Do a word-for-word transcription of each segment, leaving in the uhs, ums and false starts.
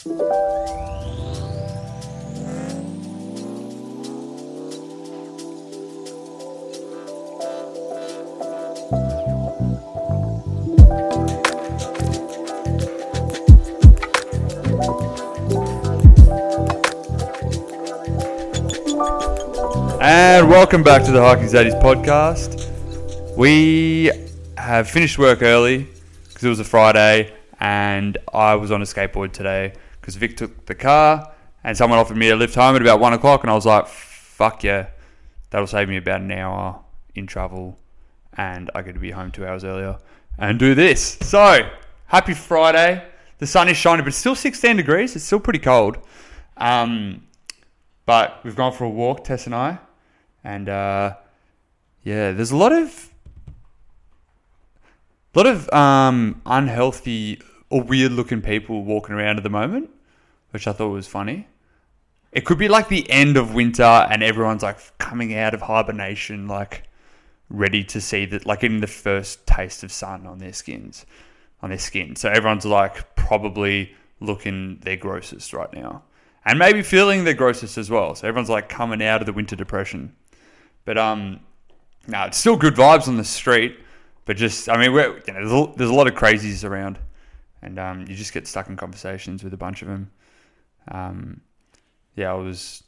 And welcome back to the Hiking Zaddies podcast. We have finished work early because it was a Friday and I was on a skateboard today because Vic took the car and someone offered me a lift home at about one o'clock and I was like, fuck yeah, that'll save me about an hour in travel and I get to be home two hours earlier and do this. So, happy Friday. The sun is shining but it's still sixteen degrees. It's still pretty cold. Um, but we've gone for a walk, Tess and I. And, uh, yeah, there's a lot of, lot of um, unhealthy or weird-looking people walking around at the moment, which I thought was funny. It could be like the end of winter and everyone's, like, coming out of hibernation, like, ready to see that, like, getting the first taste of sun on their skins, on their skin. So everyone's, like, probably looking their grossest right now. And maybe feeling their grossest as well. So everyone's, like, coming out of the winter depression. But um, no, it's still good vibes on the street. But just, I mean, we're, you know, there's a, there's a lot of crazies around, and um, you just get stuck in conversations with a bunch of them. Um, yeah, I was,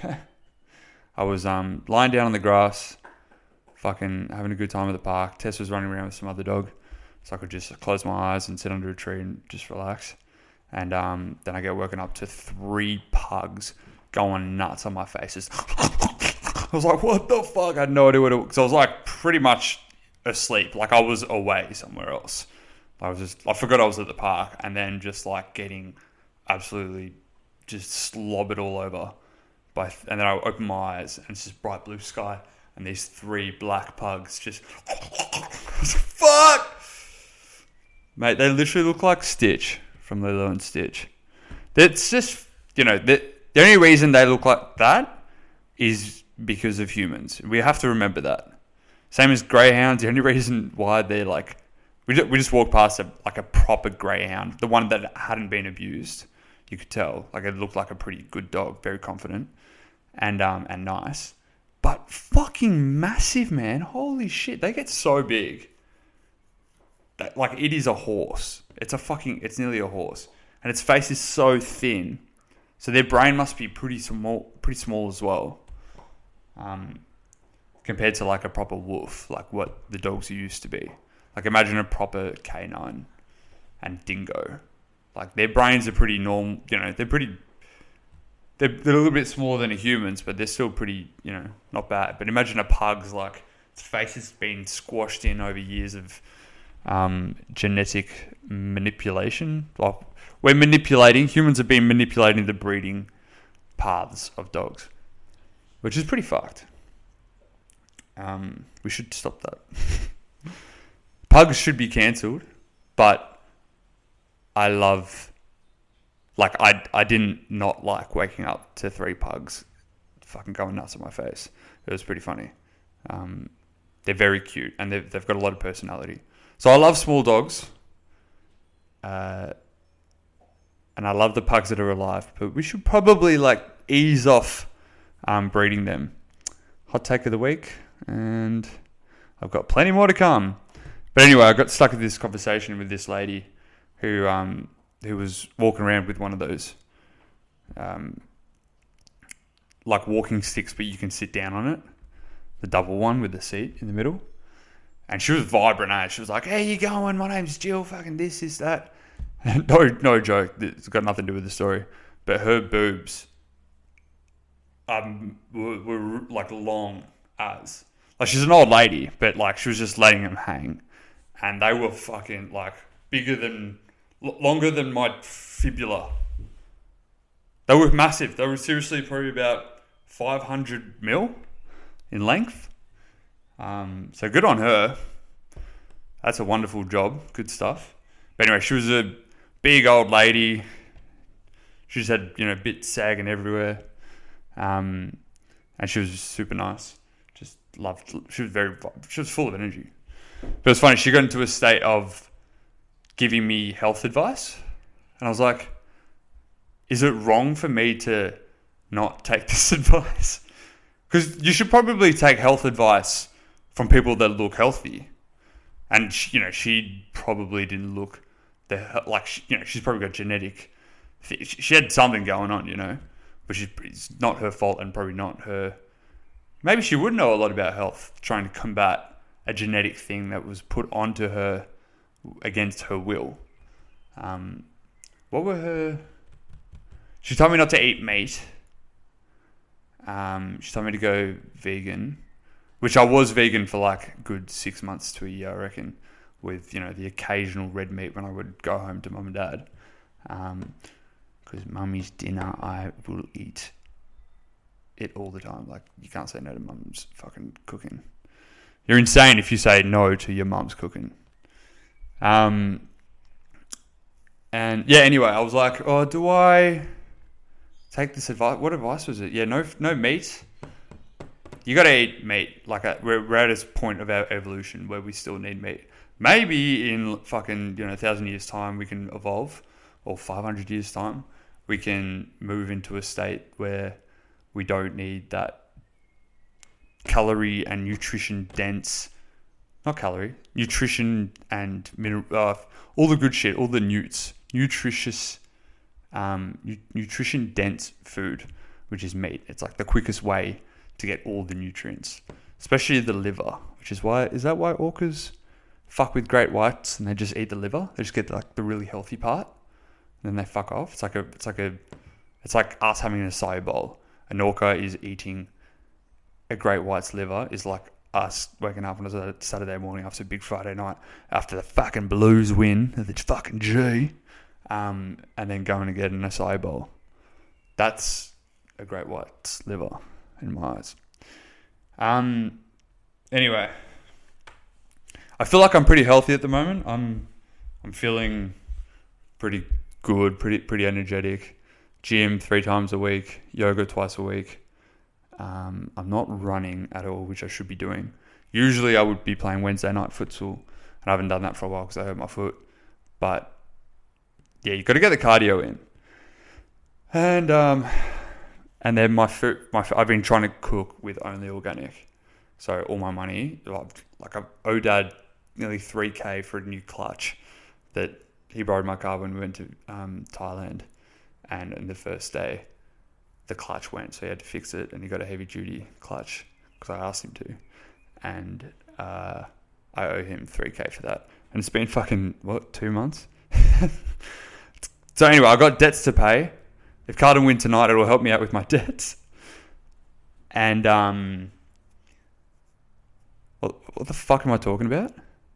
I was um lying down on the grass, fucking having a good time at the park. Tess was running around with some other dog, so I could just close my eyes and sit under a tree and just relax. And um, then I get woken up to three pugs going nuts on my faces. I was like, what the fuck? I had no idea what it was. Because I was like pretty much asleep. Like I was away somewhere else. I was just, I forgot I was at the park and then just like getting absolutely just slobbered all over. By, and then I open my eyes and it's just bright blue sky and these three black pugs just, fuck! Mate, they literally look like Stitch from Lilo and Stitch. It's just, you know, the, the only reason they look like that is because of humans. We have to remember that. Same as greyhounds. The only reason why they're like, we just, we just walked past a, like a proper greyhound, the one that hadn't been abused. You could tell, like it looked like a pretty good dog, very confident and um and nice, but fucking massive, man. Holy shit, they get so big. That, like it is a horse. It's a fucking, it's nearly a horse, and its face is so thin. So their brain must be pretty small, pretty small as well. Um, compared to like a proper wolf, like what the dogs used to be. Like imagine a proper canine and dingo. Like their brains are pretty normal, you know, they're pretty, they're, they're a little bit smaller than a human's, but they're still pretty, you know, not bad. But imagine a pug's like, its face has been squashed in over years of um, genetic manipulation. Well, we're manipulating, humans have been manipulating the breeding paths of dogs, which is pretty fucked. Um, we should stop that. Pugs should be cancelled, but I love, like, I I didn't not like waking up to three pugs fucking going nuts on my face. It was pretty funny. Um, they're very cute, and they've, they've got a lot of personality. So I love small dogs. Uh, and I love the pugs that are alive, but we should probably, like, ease off um, breeding them. Hot take of the week, and I've got plenty more to come. But anyway, I got stuck in this conversation with this lady who um who was walking around with one of those um like walking sticks, but you can sit down on it, the double one with the seat in the middle. And she was vibrant, eh? She was like, "How you going? My name's Jill. Fucking this, this, that." no, no joke. It's got nothing to do with the story. But her boobs um were, were like long as. Like she's an old lady, but like she was just letting them hang. And they were fucking like bigger than, l- longer than my fibula. They were massive. They were seriously probably about five hundred mil in length. Um, so good on her. That's a wonderful job. Good stuff. But anyway, she was a big old lady. She just had, you know, bits sagging everywhere. Um, and she was super nice. Just loved, she was very, she was full of energy. But it's funny, she got into a state of giving me health advice. And I was like, is it wrong for me to not take this advice? Because you should probably take health advice from people that look healthy. And, she, you know, she probably didn't look the like, she, you know, she's probably got genetic, she had something going on, you know, which is it's not her fault and probably not her. Maybe she would know a lot about health, trying to combat a genetic thing that was put onto her against her will. Um, what were her... She told me not to eat meat. Um, she told me to go vegan, which I was vegan for like a good six months to a year, I reckon, with, you know, the occasional red meat when I would go home to mum and dad. Um, because mummy's dinner, I will eat it all the time. Like, you can't say no to mum's fucking cooking. You're insane if you say no to your mum's cooking. Um, and yeah, anyway, I was like, oh, do I take this advice? What advice was it? Yeah, no, no meat. You got to eat meat. Like, a, we're, we're at this point of our evolution where we still need meat. Maybe in fucking, you know, a thousand years time we can evolve, or five hundred years time we can move into a state where we don't need that calorie and nutrition dense, not calorie, nutrition and mineral, uh, all the good shit, all the newts, nutritious, um, nu- nutrition dense food, which is meat. It's like the quickest way to get all the nutrients, especially the liver, which is why, is that why orcas fuck with great whites and they just eat the liver? They just get like the really healthy part and then they fuck off. It's like a, it's like a, it's like us having an acai bowl. An orca is eating a great white's liver, is like us waking up on a Saturday morning after a big Friday night, after the fucking Blues win, the fucking G, um, and then going to get an acai bowl. That's a great white's liver in my eyes. Um. Anyway, I feel like I'm pretty healthy at the moment. I'm, I'm feeling pretty good, pretty pretty energetic. Gym three times a week, yoga twice a week. Um, I'm not running at all, which I should be doing. Usually I would be playing Wednesday night futsal, and I haven't done that for a while because I hurt my foot. But yeah, you got to get the cardio in. And um, and then my food, my I've been trying to cook with only organic. So all my money, like I owe Dad nearly three K for a new clutch that he borrowed my car when we went to um, Thailand. And on the first day, the clutch went, so he had to fix it, and he got a heavy-duty clutch because I asked him to. And uh, I owe him three K for that. And it's been fucking, what, two months? So anyway, I've got debts to pay. If Carlton win tonight, it'll help me out with my debts. And, um... What, what the fuck am I talking about?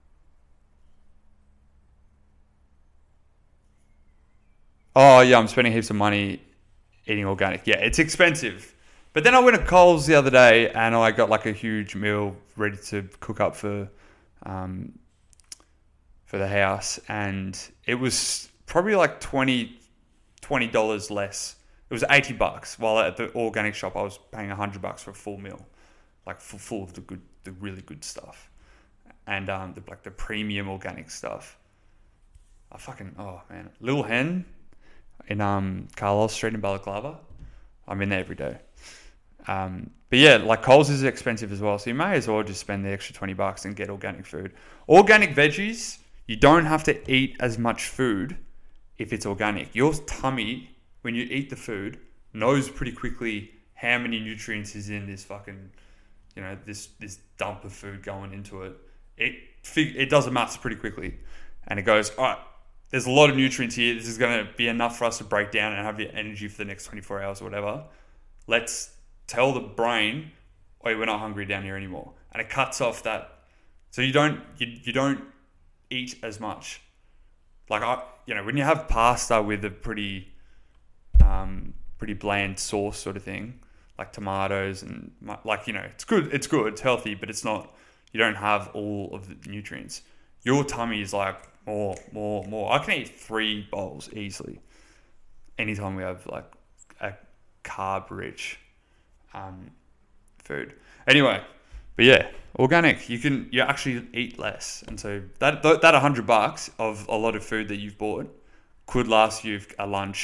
Oh, yeah, I'm spending heaps of money eating organic. Yeah, it's expensive. But then I went to Coles the other day and I got like a huge meal ready to cook up for um, for the house. And it was probably like twenty dollars less. It was eighty bucks. While at the organic shop, I was paying one hundred bucks for a full meal. Like full, full of the good, the really good stuff. And um, the, like the premium organic stuff. I fucking, oh man. Little Hen in um Carlos Street in Balaclava. I'm in there every day. Um, but yeah, like Coles is expensive as well, so you may as well just spend the extra twenty bucks and get organic food. Organic veggies, you don't have to eat as much food if it's organic. Your tummy, when you eat the food, knows pretty quickly how many nutrients is in this fucking, you know, this this dump of food going into it. It it does the maths pretty quickly, and it goes, all right, there's a lot of nutrients here. This is going to be enough for us to break down and have the energy for the next twenty-four hours or whatever. Let's tell the brain, oh, we're not hungry down here anymore. And it cuts off that. So you don't, you, you don't eat as much. Like, I, you know, when you have pasta with a pretty, um, pretty bland sauce sort of thing, like tomatoes and like, you know, it's good, it's good, it's healthy, but it's not, you don't have all of the nutrients. Your tummy is like, More, more, more. I can eat three bowls easily. Anytime we have like a carb-rich um, food. Anyway, but yeah, organic. You can you actually eat less, and so that that a hundred bucks of a lot of food that you've bought could last you a lunch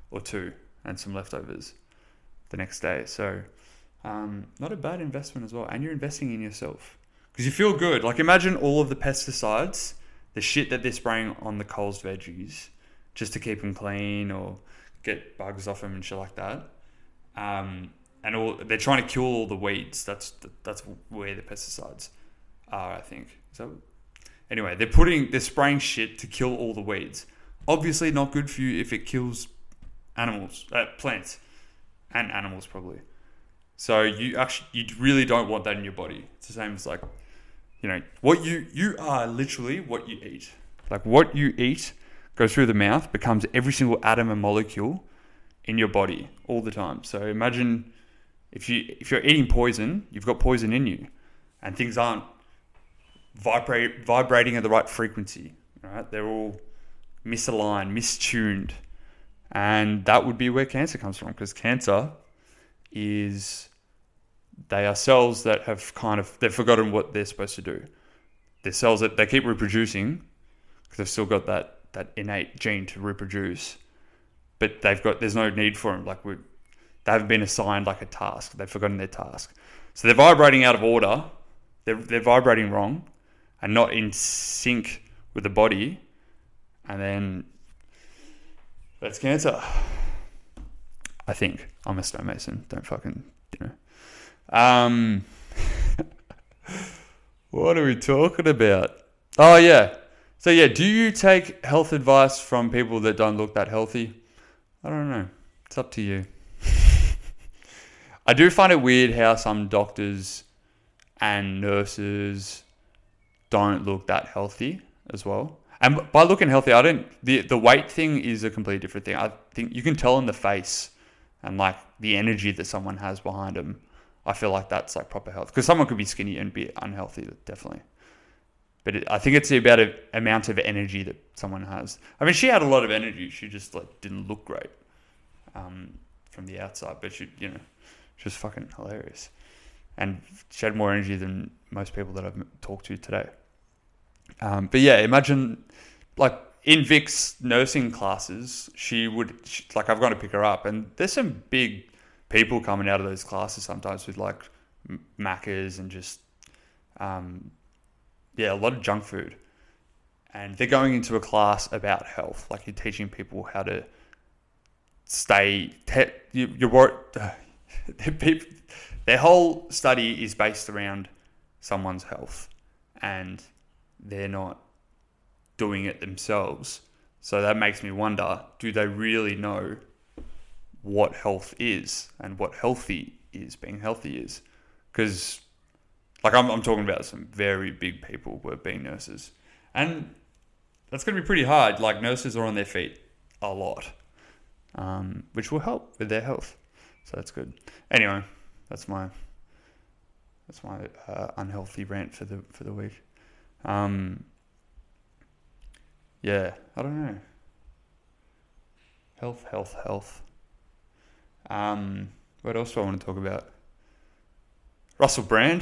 or two and some leftovers the next day. So um, not a bad investment as well. And you're investing in yourself because you feel good. Like imagine all of the pesticides, the shit that they're spraying on the Coles veggies just to keep them clean or get bugs off them and shit like that. Um, and all they're trying to kill all the weeds. That's that's where the pesticides are, I think. So anyway, they're putting they're spraying shit to kill all the weeds. Obviously, not good for you if it kills animals, uh, plants, and animals probably. So you actually you really don't want that in your body. It's the same as like, you know, what you you are literally what you eat. Like what you eat goes through the mouth, becomes every single atom and molecule in your body all the time. So imagine if you if you're eating poison, you've got poison in you, and things aren't vibrate vibrating at the right frequency. Right? They're all misaligned, mistuned, and that would be where cancer comes from. Because cancer is they are cells that have kind of they've forgotten what they're supposed to do. They're cells that they keep reproducing because they've still got that that innate gene to reproduce. But they've got there's no need for them. Like we, they haven't been assigned like a task. They've forgotten their task. So they're vibrating out of order. They're they're vibrating wrong, and not in sync with the body. And then that's cancer. I think I'm a stonemason. Don't fucking you know. Um, what are we talking about? Oh yeah. So yeah, do you take health advice from people that don't look that healthy? I don't know. It's up to you. I do find it weird how some doctors and nurses don't look that healthy as well. And by looking healthy, I don't... The, the weight thing is a completely different thing. I think you can tell in the face and like the energy that someone has behind them. I feel like that's like proper health. Because someone could be skinny and be unhealthy, definitely. But it, I think it's about an amount of energy that someone has. I mean, she had a lot of energy. She just like didn't look great um, from the outside. But she, you know, she was fucking hilarious. And she had more energy than most people that I've talked to today. Um, but yeah, imagine like in Vic's nursing classes, she would, she, like I've gone to pick her up. And there's some big people coming out of those classes sometimes with like Maccas and just... Um, Yeah, a lot of junk food. And they're going into a class about health. Like you're teaching people how to stay... Te- you, you're worried... Their whole study is based around someone's health. And they're not doing it themselves. So that makes me wonder, do they really know what health is and what healthy is, being healthy is? Because... Like I'm, I'm talking about some very big people who are being nurses, and that's going to be pretty hard. Like nurses are on their feet a lot, um, which will help with their health. So that's good. Anyway, that's my that's my uh, unhealthy rant for the for the week. Um, yeah, I don't know. Health, health, health. Um, what else do I want to talk about? Russell Brand.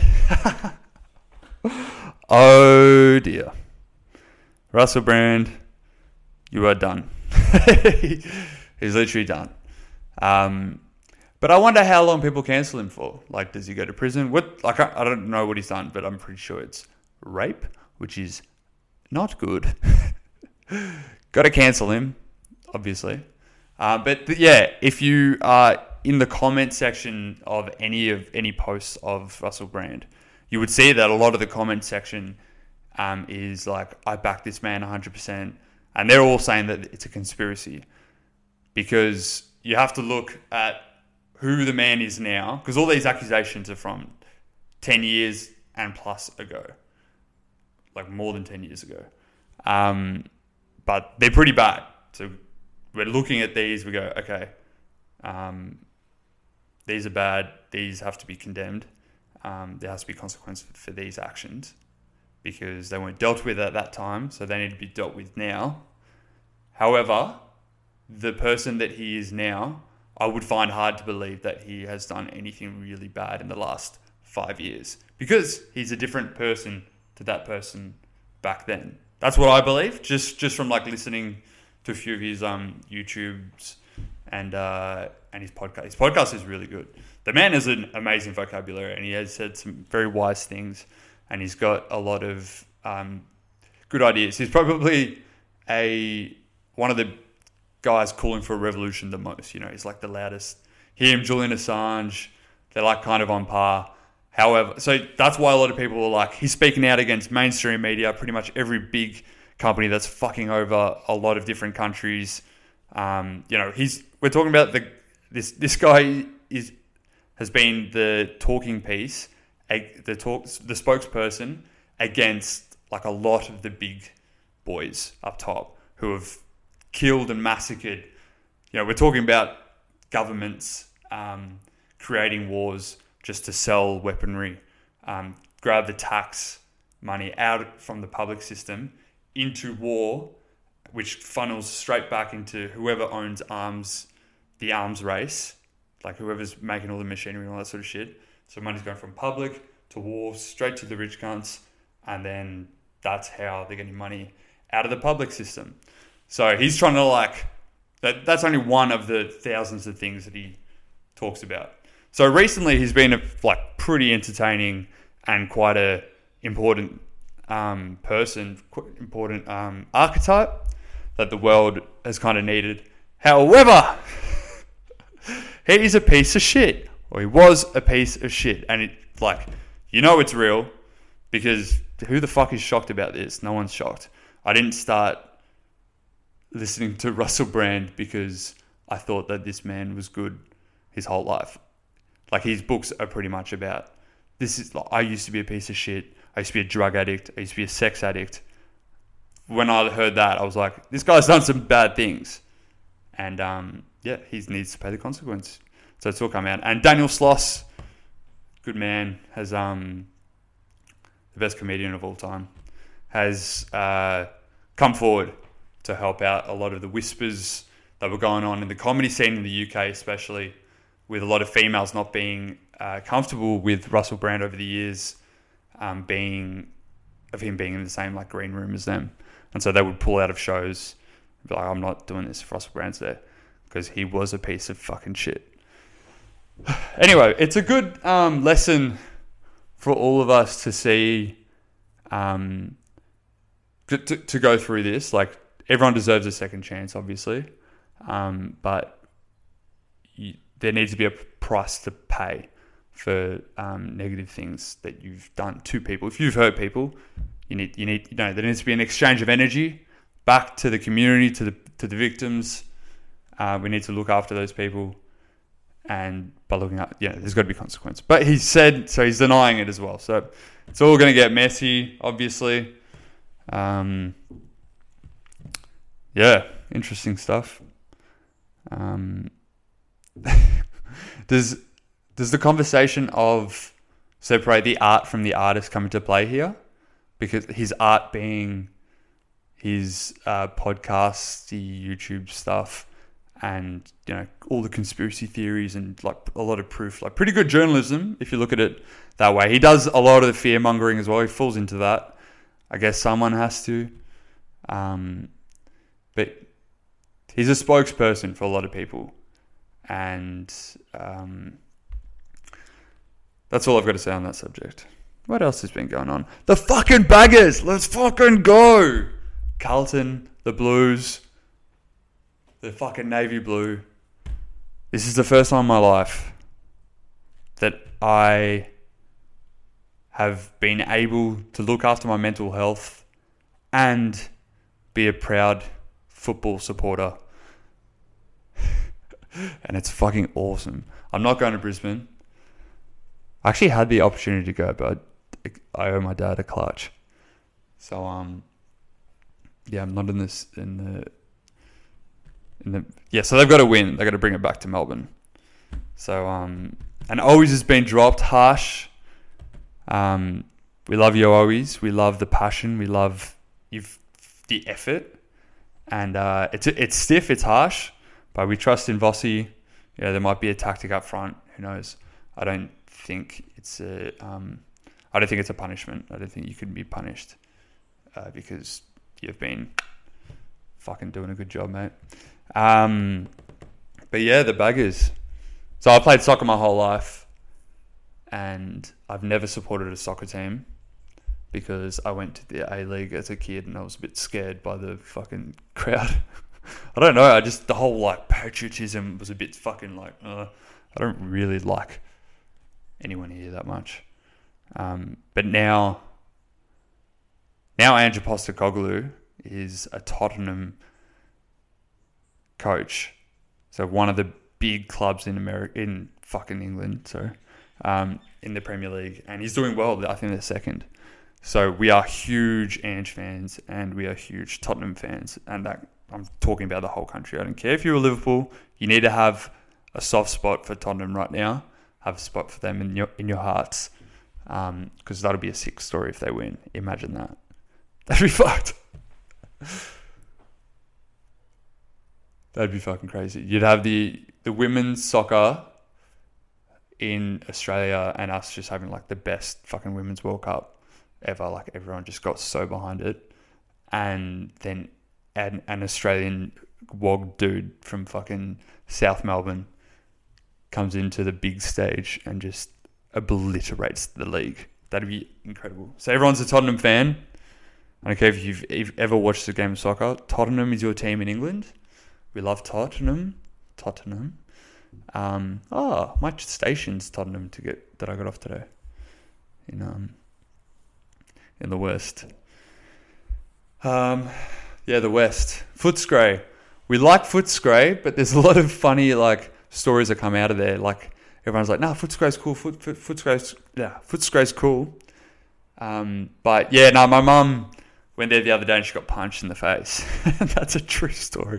Oh dear. Russell Brand, you are done. He's literally done. Um, but I wonder how long people cancel him for. Like, does he go to prison? What? Like, I, I don't know what he's done, but I'm pretty sure it's rape, which is not good. Got to cancel him, obviously. Uh, but, but yeah, if you are in the comment section of any of any posts of Russell Brand, you would see that a lot of the comment section um, is like, I back this man one hundred percent. And they're all saying that it's a conspiracy, because you have to look at who the man is now, because all these accusations are from ten years and plus ago, like more than ten years ago. Um, but they're pretty bad. So we're looking at these, we go, okay, um, these are bad, these have to be condemned. Um, there has to be consequences for these actions because they weren't dealt with at that time, so they need to be dealt with now. However, the person that he is now, I would find hard to believe that he has done anything really bad in the last five years because he's a different person to that person back then. That's what I believe, just just from like listening to a few of his um, YouTubes and uh, and his podcast. His podcast is really good. The man has an amazing vocabulary, and he has said some very wise things, and he's got a lot of um, good ideas. He's probably a one of the guys calling for a revolution the most. You know, he's like the loudest. Him, Julian Assange, they're like kind of on par. However, so that's why a lot of people are like, he's speaking out against mainstream media, pretty much every big company that's fucking over a lot of different countries. Um, you know, he's we're talking about the this this guy is has been the talking piece, the talk the spokesperson against like a lot of the big boys up top who have killed and massacred. You know, we're talking about governments um, creating wars just to sell weaponry, um, grab the tax money out from the public system into war, which funnels straight back into whoever owns arms, the arms race, like whoever's making all the machinery and all that sort of shit. So money's going from public to war, straight to the rich cunts, and then that's how they're getting money out of the public system. So he's trying to like, that. that's only one of the thousands of things that he talks about. So recently he's been a like pretty entertaining and quite a important um, person, quite important um, archetype that the world has kind of needed. However, he is a piece of shit, or he was a piece of shit, and it like you know it's real because who the fuck is shocked about this? No one's shocked. I didn't start listening to Russell Brand because I thought that this man was good his whole life. Like his books are pretty much about this is like, I used to be a piece of shit. I used to be a drug addict. I used to be a sex addict. When I heard that, I was like, this guy's done some bad things. And um, yeah, he needs to pay the consequence. So it's all come out. And Daniel Sloss, good man, has um, the best comedian of all time, has uh, come forward to help out a lot of the whispers that were going on in the comedy scene in the U K, especially with a lot of females not being uh, comfortable with Russell Brand over the years, um, being of him being in the same like green room as them, and so they would pull out of shows, and be like, "I'm not doing this if Russell Brand's there," because he was a piece of fucking shit. Anyway, it's a good um, lesson for all of us to see, um, to, to, to go through this. Like everyone deserves a second chance, obviously, um, but you, there needs to be a price to pay for um, negative things that you've done to people. If you've hurt people, you need you need you know there needs to be an exchange of energy back to the community, to the to the victims. Uh, we need to look after those people, and by looking at yeah, there's got to be consequence. But he said so. He's denying it as well. So it's all going to get messy, obviously. Um, yeah, interesting stuff. Um, does does the conversation of separate the art from the artist come into play here? Because his art being his uh, podcast, the YouTube stuff, and you know all the conspiracy theories and like a lot of proof, like pretty good journalism if you look at it that way. He does a lot of the fear mongering as well. He falls into that. I guess someone has to, um, but he's a spokesperson for a lot of people. And um, that's all I've got to say on that subject. What else has been going on? The fucking Baggers! Let's fucking go! Carlton, the Blues, the fucking Navy Blue. This is the first time in my life that I have been able to look after my mental health and be a proud football supporter. And it's fucking awesome. I'm not going to Brisbane. I actually had the opportunity to go, but I owe my dad a clutch. So um, yeah, I'm not in this in the in the yeah. So they've got to win. They've got to bring it back to Melbourne. So um, and Owies has been dropped harsh. Um, we love you, Owies. We love the passion. We love you've the effort, and uh, it's it's stiff. It's harsh. But we trust in Vossi. Yeah, there might be a tactic up front. Who knows? I don't think it's a. Um, I don't think it's a punishment. I don't think you can be punished uh, because you've been fucking doing a good job, mate. Um, But yeah, the Baggers. So I played soccer my whole life, and I've never supported a soccer team because I went to the A-League as a kid and I was a bit scared by the fucking crowd. I don't know, I just, the whole like patriotism was a bit fucking like, uh, I don't really like anyone here that much. Um, but now, now Ange Postecoglou is a Tottenham coach. So one of the big clubs in America, in fucking England, so um, in the Premier League, and he's doing well. I think they're second. So we are huge Ange fans, and we are huge Tottenham fans, and that I'm talking about the whole country. I don't care if you're a Liverpool. You need to have a soft spot for Tottenham right now. Have a spot for them in your in your hearts, because um, that'll be a sick story if they win. Imagine that. That'd be fucked. That'd be fucking crazy. You'd have the the women's soccer in Australia and us just having like the best fucking women's World Cup ever. Like everyone just got so behind it. And then an, an Australian wog dude from fucking South Melbourne comes into the big stage and just obliterates the league. That'd be incredible. So everyone's a Tottenham fan. I don't care if you've, if you've ever watched a game of soccer. Tottenham is your team in England. We love Tottenham. Tottenham. Um, oh, my station's Tottenham ticket that I got off today. In um, in the West. Um, yeah, the West. Footscray. We like Footscray, but there's a lot of funny like stories that come out of there. Like everyone's like, "Nah, Footscray's cool. Foot, foot Footscray's yeah, Footscray's cool." Um, but yeah, no, my mum went there the other day and she got punched in the face. That's a true story.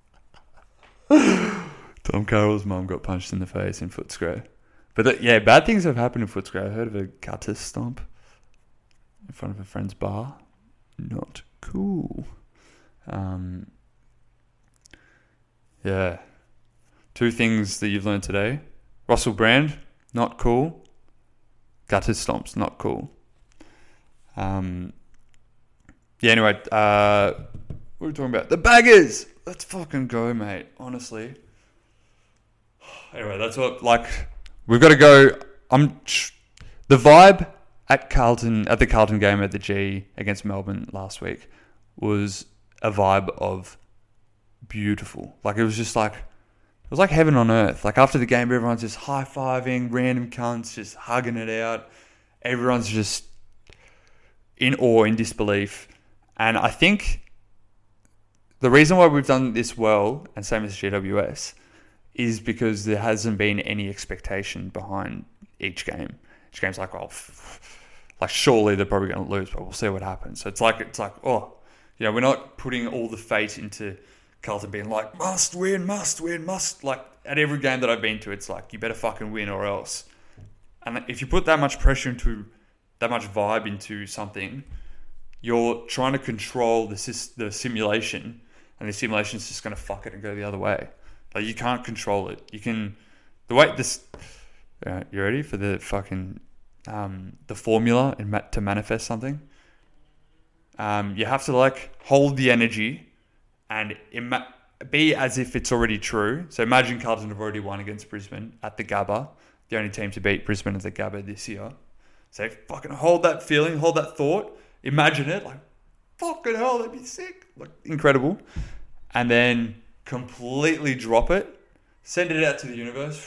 Tom Carroll's mum got punched in the face in Footscray. But the, yeah, bad things have happened in Footscray. I heard of a gutter stomp in front of a friend's bar. Not cool. Um, yeah. Two things that you've learned today. Russell Brand, not cool. Gutter stomps, not cool. Um, yeah, anyway, uh, what are we talking about? The Baggers! Let's fucking go, mate. Honestly. Anyway, that's what, like, we've got to go. I'm the vibe at Carlton, at the Carlton game at the G against Melbourne last week was a vibe of beautiful. Like, it was just like, it was like heaven on earth. Like, after the game, everyone's just high-fiving, random cunts, just hugging it out. Everyone's just in awe, in disbelief. And I think the reason why we've done this well, and same as G W S, is because there hasn't been any expectation behind each game. Each game's like, oh, like surely they're probably going to lose, but we'll see what happens. So it's like, it's like, oh, you know, we're not putting all the fate into Carlton being like, must win, must win, must. Like at every game that I've been to, it's like, you better fucking win or else. And if you put that much pressure into, that much vibe into something, you're trying to control the the simulation, and the simulation's just going to fuck it and go the other way. Like, you can't control it. You can, the way this, uh, you ready for the fucking, um, the formula in ma- to manifest something? Um, you have to like hold the energy and ima- be as if it's already true. So imagine Carlton have already won against Brisbane at the Gabba, the only team to beat Brisbane at the Gabba this year. So fucking hold that feeling, hold that thought, imagine it, like, fucking hell, that'd be sick. Like, incredible. And then completely drop it, send it out to the universe.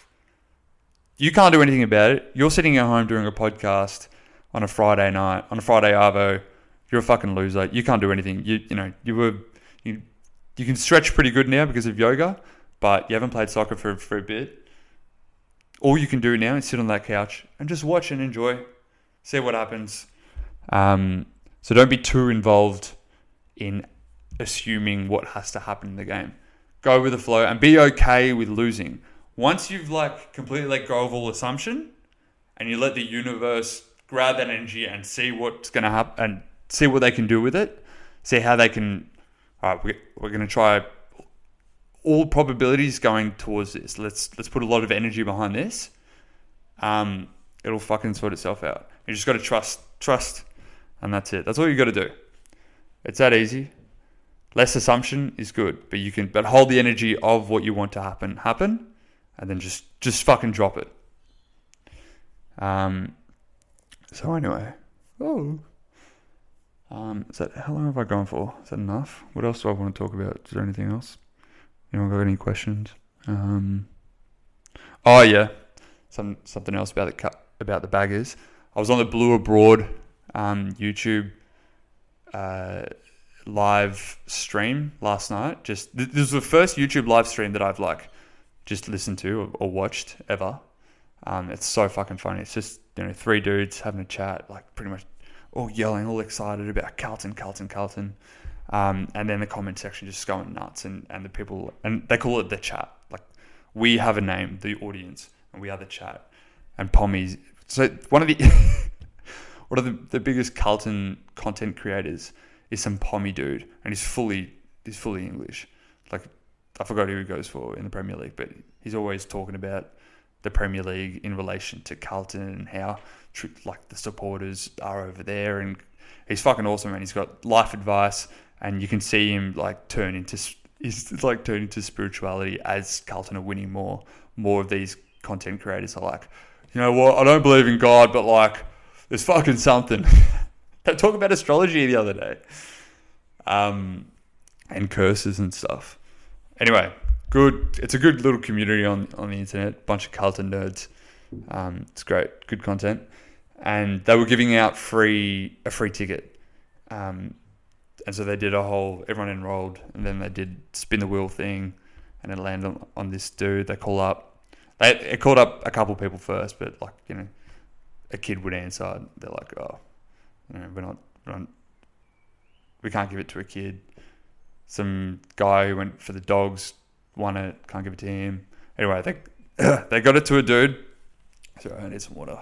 You can't do anything about it. You're sitting at home doing a podcast on a Friday night, on a Friday arvo. You're a fucking loser. You can't do anything. You you know, you were you you can stretch pretty good now because of yoga, but you haven't played soccer for for a bit. All you can do now is sit on that couch and just watch and enjoy. See what happens. Um, so don't be too involved in assuming what has to happen in the game. Go with the flow and be okay with losing. Once you've like completely let go of all assumption and you let the universe grab that energy and see what's going to happen and see what they can do with it, see how they can, all right, we're going to try all probabilities going towards this. Let's let's put a lot of energy behind this. Um, it'll fucking sort itself out. You just got to trust, trust, and that's it. That's all you got to do. It's that easy. Less assumption is good, but you can but hold the energy of what you want to happen happen, and then just just fucking drop it. Um. So anyway, oh, um, is that how long have I gone for? Is that enough? What else do I want to talk about? Is there anything else? Anyone got any questions? Um. Oh yeah, some something else about the about the baggers. I was on the Blue Abroad um, YouTube uh, live stream last night. Just this was the first YouTube live stream that I've like just listened to or, or watched ever. Um, it's so fucking funny. It's just, you know, three dudes having a chat, like pretty much all yelling, all excited about Carlton, Carlton, Carlton. Um, and then the comment section just going nuts, and, and the people, and they call it the chat. Like, we have a name, the audience, and we are the chat. And Pommy's, so one of the one of the, the biggest Carlton content creators is some Pommy dude, and he's fully he's fully English. Like, I forgot who he goes for in the Premier League, but he's always talking about the Premier League in relation to Carlton and how like the supporters are over there, and he's fucking awesome, man. He's got life advice, and you can see him like turn into he's like turn into spirituality as Carlton are winning more. More of these content creators are like, you know what, I don't believe in God, but like there's fucking something. They talk about astrology the other day, um, and curses and stuff. Anyway, good. It's a good little community on, on the internet. Bunch of Carlton nerds. Um, it's great. Good content. And they were giving out free a free ticket. Um, and so they did a whole, everyone enrolled, and then they did spin the wheel thing, and it landed on, on this dude. They call up. They it called up a couple people first, but like, you know, a kid would answer. They're like, oh, you know, we're not, we're not, we can't give it to a kid. Some guy who went for the dogs won it, can't give it to him. Anyway, they they got it to a dude. Sorry, I need some water.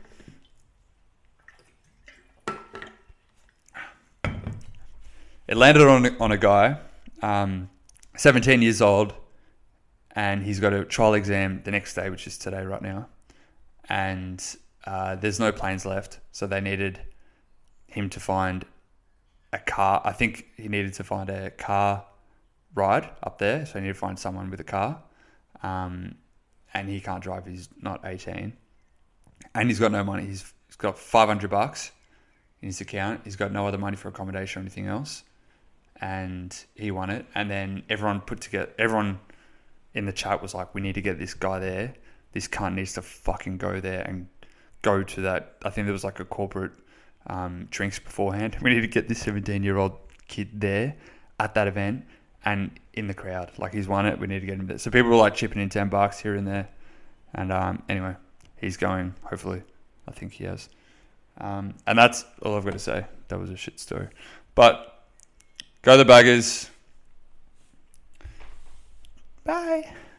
It landed on on a guy, um, seventeen years old, and he's got a trial exam the next day, which is today, right now. And uh, there's no planes left, so they needed him to find a car. I think he needed to find a car ride up there, so he needed to find someone with a car. Um, and he can't drive, he's not eighteen. And he's got no money. He's, he's got five hundred bucks in his account. He's got no other money for accommodation or anything else. And he won it. And then everyone put together, everyone in the chat was like, we need to get this guy there. This cunt needs to fucking go there and go to that. I think there was like a corporate um, drinks beforehand. We need to get this seventeen-year-old kid there at that event and in the crowd. Like, he's won it. We need to get him there. So people were like chipping in ten bucks here and there. And um, anyway, he's going, hopefully. I think he has. Um, and that's all I've got to say. That was a shit story. But go the Baggers. Bye.